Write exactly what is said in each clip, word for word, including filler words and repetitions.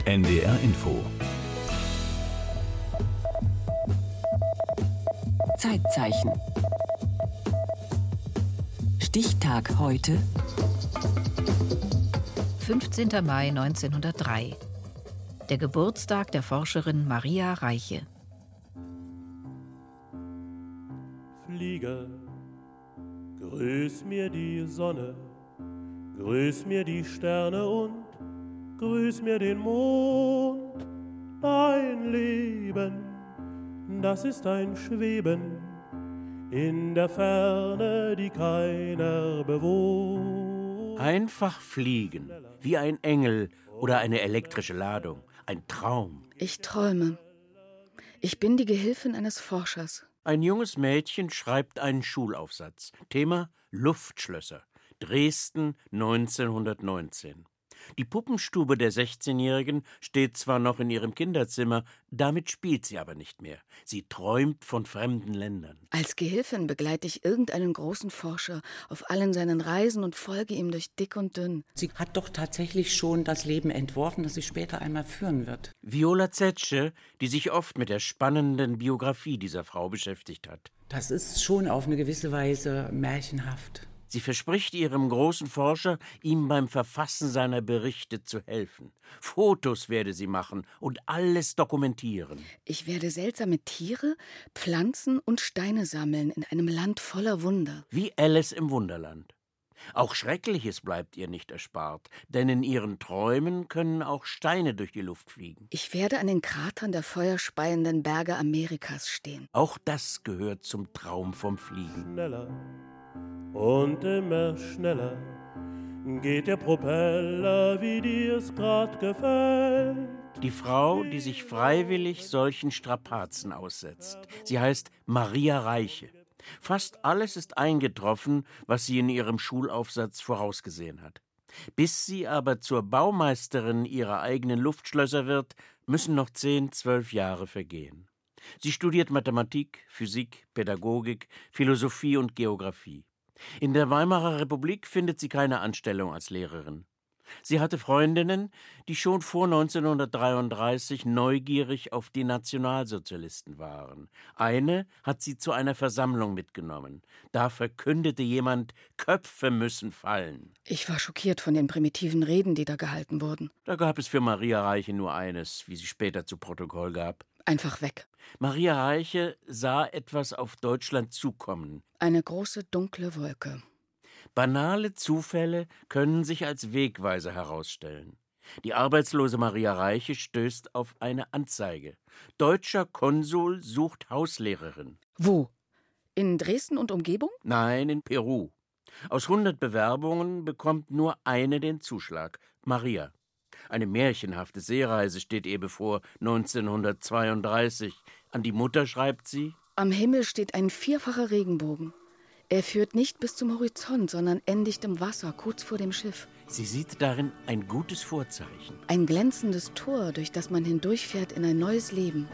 N D R Info. Zeitzeichen. Stichtag heute. fünfzehnter Mai neunzehnhundertdrei. Der Geburtstag der Forscherin Maria Reiche. Fliege, grüß mir die Sonne, grüß mir die Sterne und grüß mir den Mond. Dein Leben, das ist ein Schweben in der Ferne, die keiner bewohnt. Einfach fliegen, wie ein Engel oder eine elektrische Ladung. Ein Traum. Ich träume. Ich bin die Gehilfin eines Forschers. Ein junges Mädchen schreibt einen Schulaufsatz. Thema Luftschlösser. Dresden neunzehnhundertneunzehn. Die Puppenstube der sechzehnjährigen steht zwar noch in ihrem Kinderzimmer, damit spielt sie aber nicht mehr. Sie träumt von fremden Ländern. Als Gehilfin begleite ich irgendeinen großen Forscher auf allen seinen Reisen und folge ihm durch dick und dünn. Sie hat doch tatsächlich schon das Leben entworfen, das sie später einmal führen wird. Viola Zetsche, die sich oft mit der spannenden Biografie dieser Frau beschäftigt hat. Das ist schon auf eine gewisse Weise märchenhaft. Sie verspricht ihrem großen Forscher, ihm beim Verfassen seiner Berichte zu helfen. Fotos werde sie machen und alles dokumentieren. Ich werde seltsame Tiere, Pflanzen und Steine sammeln in einem Land voller Wunder. Wie Alice im Wunderland. Auch Schreckliches bleibt ihr nicht erspart, denn in ihren Träumen können auch Steine durch die Luft fliegen. Ich werde an den Kratern der feuerspeienden Berge Amerikas stehen. Auch das gehört zum Traum vom Fliegen. Schneller und immer schneller geht der Propeller, wie dir's grad gefällt. Die Frau, die sich freiwillig solchen Strapazen aussetzt. Sie heißt Maria Reiche. Fast alles ist eingetroffen, was sie in ihrem Schulaufsatz vorausgesehen hat. Bis sie aber zur Baumeisterin ihrer eigenen Luftschlösser wird, müssen noch zehn, zwölf Jahre vergehen. Sie studiert Mathematik, Physik, Pädagogik, Philosophie und Geographie. In der Weimarer Republik findet sie keine Anstellung als Lehrerin. Sie hatte Freundinnen, die schon vor neunzehnhundertdreiunddreißig neugierig auf die Nationalsozialisten waren. Eine hat sie zu einer Versammlung mitgenommen. Da verkündete jemand, Köpfe müssen fallen. Ich war schockiert von den primitiven Reden, die da gehalten wurden. Da gab es für Maria Reiche nur eines, wie sie später zu Protokoll gab. Einfach weg. Maria Reiche sah etwas auf Deutschland zukommen. Eine große, dunkle Wolke. Banale Zufälle können sich als Wegweiser herausstellen. Die arbeitslose Maria Reiche stößt auf eine Anzeige. Deutscher Konsul sucht Hauslehrerin. Wo? In Dresden und Umgebung? Nein, in Peru. Aus hundert Bewerbungen bekommt nur eine den Zuschlag. Maria. Eine märchenhafte Seereise steht ihr bevor, neunzehnhundertzweiunddreißig. An die Mutter schreibt sie: Am Himmel steht ein vierfacher Regenbogen. Er führt nicht bis zum Horizont, sondern endigt im Wasser, kurz vor dem Schiff. Sie sieht darin ein gutes Vorzeichen. Ein glänzendes Tor, durch das man hindurchfährt in ein neues Leben.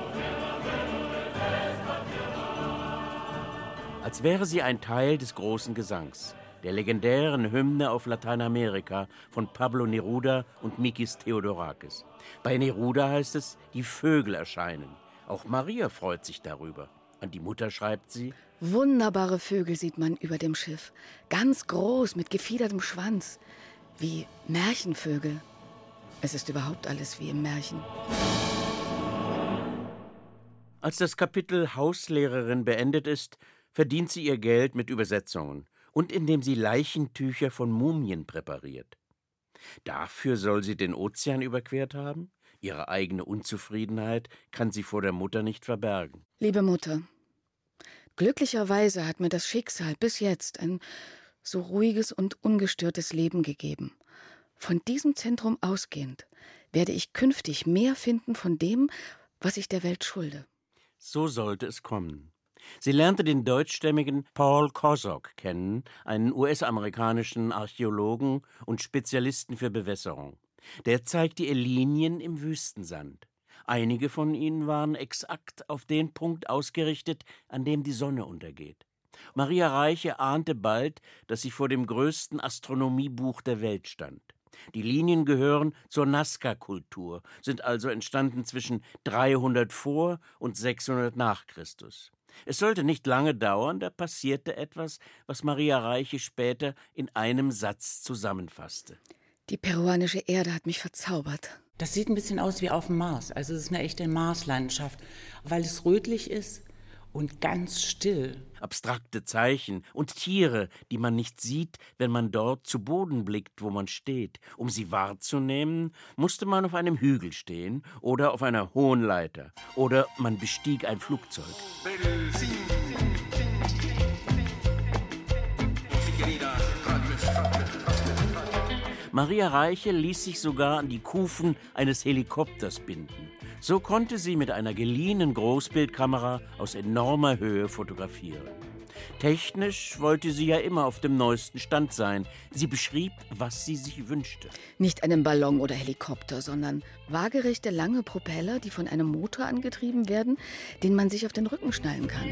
Als wäre sie ein Teil des großen Gesangs, der legendären Hymne auf Lateinamerika von Pablo Neruda und Mikis Theodorakis. Bei Neruda heißt es, die Vögel erscheinen. Auch Maria freut sich darüber. An die Mutter schreibt sie: Wunderbare Vögel sieht man über dem Schiff. Ganz groß, mit gefiedertem Schwanz. Wie Märchenvögel. Es ist überhaupt alles wie im Märchen. Als das Kapitel Hauslehrerin beendet ist, verdient sie ihr Geld mit Übersetzungen und indem sie Leichentücher von Mumien präpariert. Dafür soll sie den Ozean überquert haben? Ihre eigene Unzufriedenheit kann sie vor der Mutter nicht verbergen. Liebe Mutter, glücklicherweise hat mir das Schicksal bis jetzt ein so ruhiges und ungestörtes Leben gegeben. Von diesem Zentrum ausgehend werde ich künftig mehr finden von dem, was ich der Welt schulde. So sollte es kommen. Sie lernte den deutschstämmigen Paul Kosok kennen, einen U S-amerikanischen Archäologen und Spezialisten für Bewässerung. Der zeigte ihr Linien im Wüstensand. Einige von ihnen waren exakt auf den Punkt ausgerichtet, an dem die Sonne untergeht. Maria Reiche ahnte bald, dass sie vor dem größten Astronomiebuch der Welt stand. Die Linien gehören zur Nazca-Kultur, sind also entstanden zwischen dreihundert vor und sechshundert nach Christus. Es sollte nicht lange dauern, da passierte etwas, was Maria Reiche später in einem Satz zusammenfasste. Die peruanische Erde hat mich verzaubert. Das sieht ein bisschen aus wie auf dem Mars. Also es ist eine echte Marslandschaft, weil es rötlich ist und ganz still. Abstrakte Zeichen und Tiere, die man nicht sieht, wenn man dort zu Boden blickt, wo man steht. Um sie wahrzunehmen, musste man auf einem Hügel stehen oder auf einer hohen Leiter. Oder man bestieg ein Flugzeug. Maria Reiche ließ sich sogar an die Kufen eines Helikopters binden. So konnte sie mit einer geliehenen Großbildkamera aus enormer Höhe fotografieren. Technisch wollte sie ja immer auf dem neuesten Stand sein. Sie beschrieb, was sie sich wünschte. Nicht einen Ballon oder Helikopter, sondern waagerechte lange Propeller, die von einem Motor angetrieben werden, den man sich auf den Rücken schnallen kann.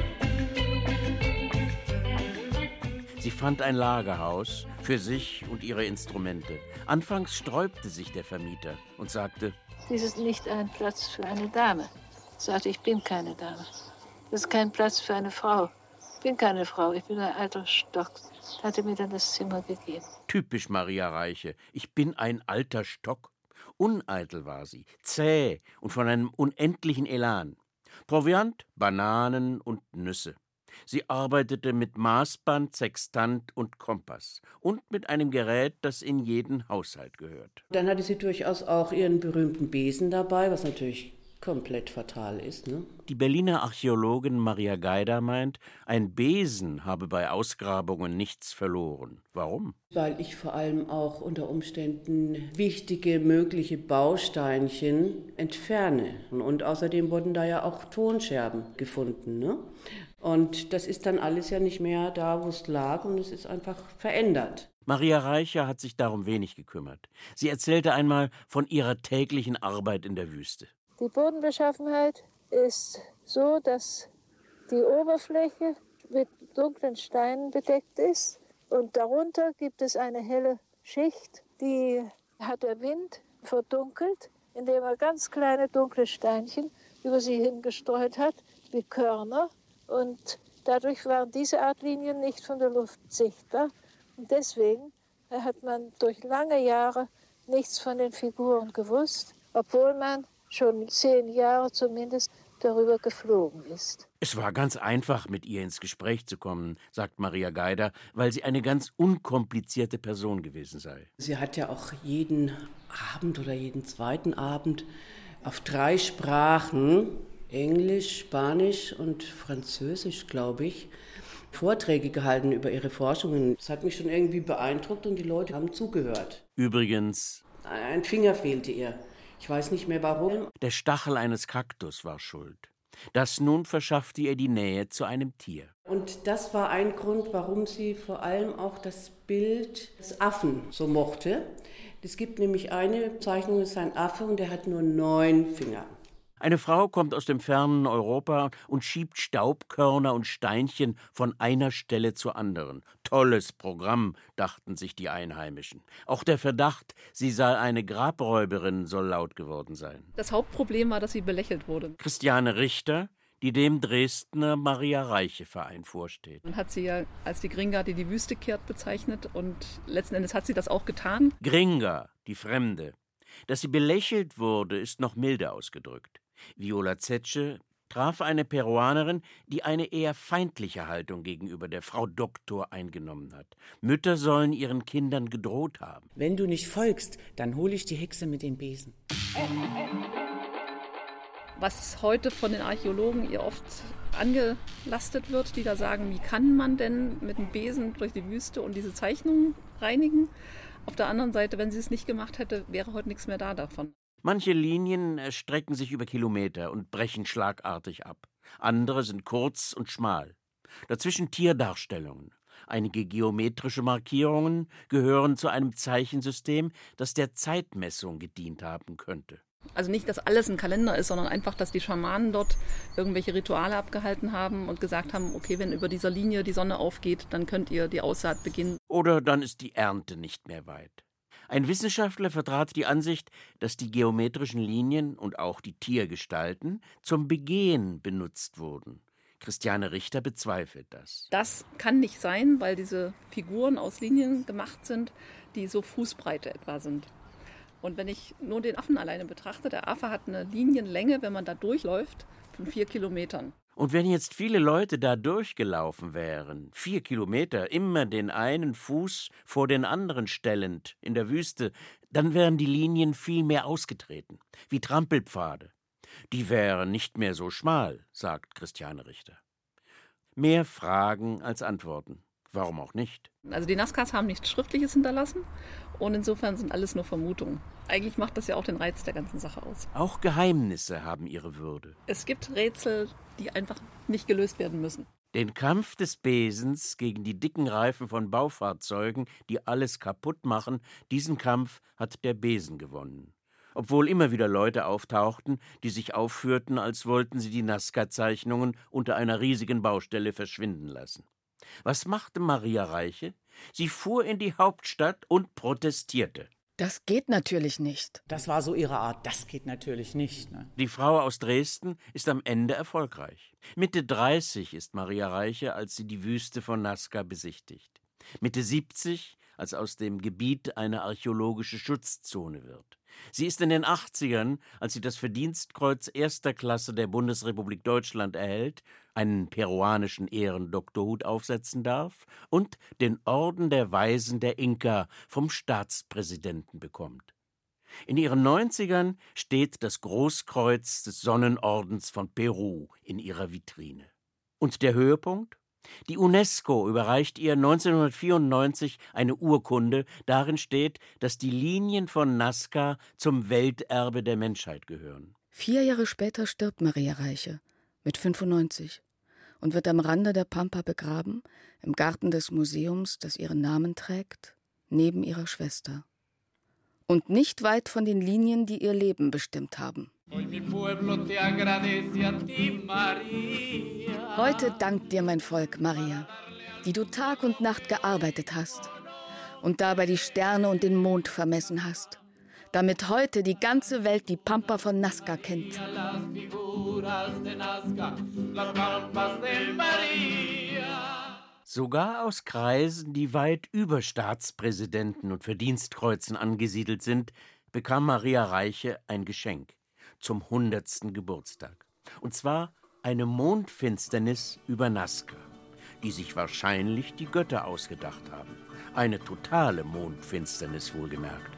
Sie fand ein Lagerhaus für sich und ihre Instrumente. Anfangs sträubte sich der Vermieter und sagte: Dies ist nicht ein Platz für eine Dame. Ich sagte, ich bin keine Dame. Das ist kein Platz für eine Frau. Ich bin keine Frau, ich bin ein alter Stock. Er hatte mir dann das Zimmer gegeben. Typisch Maria Reiche. Ich bin ein alter Stock. Uneitel war sie, zäh und von einem unendlichen Elan. Proviant, Bananen und Nüsse. Sie arbeitete mit Maßband, Sextant und Kompass und mit einem Gerät, das in jeden Haushalt gehört. Dann hatte sie durchaus auch ihren berühmten Besen dabei, was natürlich komplett fatal ist, ne? Die Berliner Archäologin Maria Geider meint, ein Besen habe bei Ausgrabungen nichts verloren. Warum? Weil ich vor allem auch unter Umständen wichtige mögliche Bausteinchen entferne. Und außerdem wurden da ja auch Tonscherben gefunden, ne? Und das ist dann alles ja nicht mehr da, wo es lag, und es ist einfach verändert. Maria Reiche hat sich darum wenig gekümmert. Sie erzählte einmal von ihrer täglichen Arbeit in der Wüste. Die Bodenbeschaffenheit ist so, dass die Oberfläche mit dunklen Steinen bedeckt ist und darunter gibt es eine helle Schicht, die hat der Wind verdunkelt, indem er ganz kleine dunkle Steinchen über sie hingestreut hat, wie Körner. Und dadurch waren diese Art Linien nicht von der Luft sichtbar. Und deswegen hat man durch lange Jahre nichts von den Figuren gewusst, obwohl man schon zehn Jahre zumindest darüber geflogen ist. Es war ganz einfach, mit ihr ins Gespräch zu kommen, sagt Maria Geider, weil sie eine ganz unkomplizierte Person gewesen sei. Sie hat ja auch jeden Abend oder jeden zweiten Abend auf drei Sprachen, Englisch, Spanisch und Französisch, glaube ich, Vorträge gehalten über ihre Forschungen. Das hat mich schon irgendwie beeindruckt und die Leute haben zugehört. Übrigens, ein Finger fehlte ihr. Ich weiß nicht mehr warum. Der Stachel eines Kaktus war schuld. Das nun verschaffte ihr die Nähe zu einem Tier. Und das war ein Grund, warum sie vor allem auch das Bild des Affen so mochte. Es gibt nämlich eine Zeichnung, das ist ein Affe und der hat nur neun Finger. Eine Frau kommt aus dem fernen Europa und schiebt Staubkörner und Steinchen von einer Stelle zur anderen. Tolles Programm, dachten sich die Einheimischen. Auch der Verdacht, sie sei eine Grabräuberin, soll laut geworden sein. Das Hauptproblem war, dass sie belächelt wurde. Christiane Richter, die dem Dresdner Maria-Reiche-Verein vorsteht. Man hat sie ja als die Gringa, die die Wüste kehrt, bezeichnet und letzten Endes hat sie das auch getan. Gringa, die Fremde. Dass sie belächelt wurde, ist noch milde ausgedrückt. Viola Zetsche traf eine Peruanerin, die eine eher feindliche Haltung gegenüber der Frau Doktor eingenommen hat. Mütter sollen ihren Kindern gedroht haben. Wenn du nicht folgst, dann hole ich die Hexe mit dem Besen. Was heute von den Archäologen ihr oft angelastet wird, die da sagen, wie kann man denn mit dem Besen durch die Wüste und diese Zeichnungen reinigen? Auf der anderen Seite, wenn sie es nicht gemacht hätte, wäre heute nichts mehr da davon. Manche Linien erstrecken sich über Kilometer und brechen schlagartig ab. Andere sind kurz und schmal. Dazwischen Tierdarstellungen. Einige geometrische Markierungen gehören zu einem Zeichensystem, das der Zeitmessung gedient haben könnte. Also nicht, dass alles ein Kalender ist, sondern einfach, dass die Schamanen dort irgendwelche Rituale abgehalten haben und gesagt haben, okay, wenn über dieser Linie die Sonne aufgeht, dann könnt ihr die Aussaat beginnen. Oder dann ist die Ernte nicht mehr weit. Ein Wissenschaftler vertrat die Ansicht, dass die geometrischen Linien und auch die Tiergestalten zum Begehen benutzt wurden. Christiane Richter bezweifelt das. Das kann nicht sein, weil diese Figuren aus Linien gemacht sind, die so Fußbreite etwa sind. Und wenn ich nur den Affen alleine betrachte, der Affe hat eine Linienlänge, wenn man da durchläuft, von vier Kilometern. Und wenn jetzt viele Leute da durchgelaufen wären, vier Kilometer, immer den einen Fuß vor den anderen stellend in der Wüste, dann wären die Linien viel mehr ausgetreten, wie Trampelpfade. Die wären nicht mehr so schmal, sagt Christiane Richter. Mehr Fragen als Antworten. Warum auch nicht? Also die Nazcas haben nichts Schriftliches hinterlassen und insofern sind alles nur Vermutungen. Eigentlich macht das ja auch den Reiz der ganzen Sache aus. Auch Geheimnisse haben ihre Würde. Es gibt Rätsel, die einfach nicht gelöst werden müssen. Den Kampf des Besens gegen die dicken Reifen von Baufahrzeugen, die alles kaputt machen, diesen Kampf hat der Besen gewonnen. Obwohl immer wieder Leute auftauchten, die sich aufführten, als wollten sie die Nazca-Zeichnungen unter einer riesigen Baustelle verschwinden lassen. Was machte Maria Reiche? Sie fuhr in die Hauptstadt und protestierte. Das geht natürlich nicht. Das war so ihre Art. Das geht natürlich nicht. Ne? Die Frau aus Dresden ist am Ende erfolgreich. Mitte dreißig ist Maria Reiche, als sie die Wüste von Nazca besichtigt. Mitte siebzig, als aus dem Gebiet eine archäologische Schutzzone wird. Sie ist in den achtzigern, als sie das Verdienstkreuz erster Klasse der Bundesrepublik Deutschland erhält, einen peruanischen Ehrendoktorhut aufsetzen darf und den Orden der Weisen der Inka vom Staatspräsidenten bekommt. In ihren neunzigern steht das Großkreuz des Sonnenordens von Peru in ihrer Vitrine. Und der Höhepunkt? Die UNESCO überreicht ihr neunzehnhundertvierundneunzig eine Urkunde, darin steht, dass die Linien von Nazca zum Welterbe der Menschheit gehören. Vier Jahre später stirbt Maria Reiche mit fünfundneunzig und wird am Rande der Pampa begraben, im Garten des Museums, das ihren Namen trägt, neben ihrer Schwester. Und nicht weit von den Linien, die ihr Leben bestimmt haben. Heute dankt dir mein Volk, Maria, die du Tag und Nacht gearbeitet hast und dabei die Sterne und den Mond vermessen hast, damit heute die ganze Welt die Pampa von Nazca kennt. Sogar aus Kreisen, die weit über Staatspräsidenten und Verdienstkreuzen angesiedelt sind, bekam Maria Reiche ein Geschenk zum hundertsten Geburtstag. Und zwar eine Mondfinsternis über Nazca, die sich wahrscheinlich die Götter ausgedacht haben. Eine totale Mondfinsternis wohlgemerkt.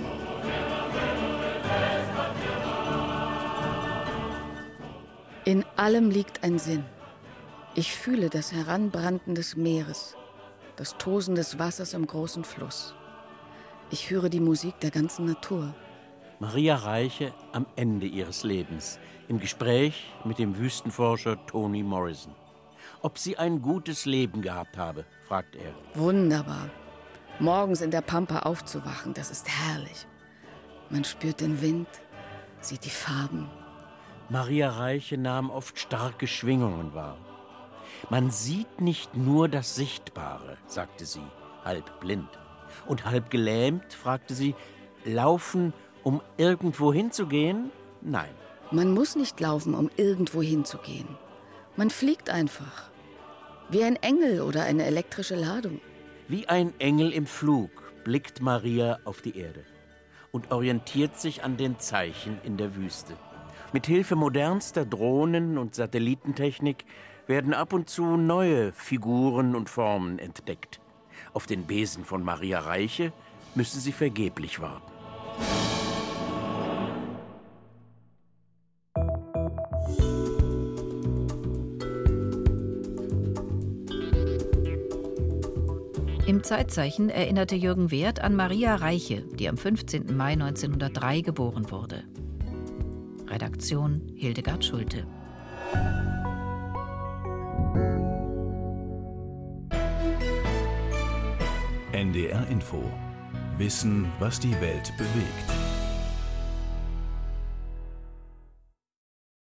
In allem liegt ein Sinn. Ich fühle das Heranbranden des Meeres, das Tosen des Wassers im großen Fluss. Ich höre die Musik der ganzen Natur. Maria Reiche am Ende ihres Lebens, im Gespräch mit dem Wüstenforscher Toni Morrison. Ob sie ein gutes Leben gehabt habe, fragt er. Wunderbar. Morgens in der Pampa aufzuwachen, das ist herrlich. Man spürt den Wind, sieht die Farben. Maria Reiche nahm oft starke Schwingungen wahr. Man sieht nicht nur das Sichtbare, sagte sie, halb blind. Und halb gelähmt, fragte sie, laufen, um irgendwo hinzugehen? Nein. Man muss nicht laufen, um irgendwo hinzugehen. Man fliegt einfach. Wie ein Engel oder eine elektrische Ladung. Wie ein Engel im Flug blickt Maria auf die Erde und orientiert sich an den Zeichen in der Wüste. Mit Hilfe modernster Drohnen und Satellitentechnik werden ab und zu neue Figuren und Formen entdeckt. Auf den Besen von Maria Reiche müssen sie vergeblich warten. Im Zeitzeichen erinnerte Jürgen Wehrt an Maria Reiche, die am fünfzehnten Mai neunzehnhundertdrei geboren wurde. Redaktion Hildegard Schulte. N D R Info. Wissen, was die Welt bewegt.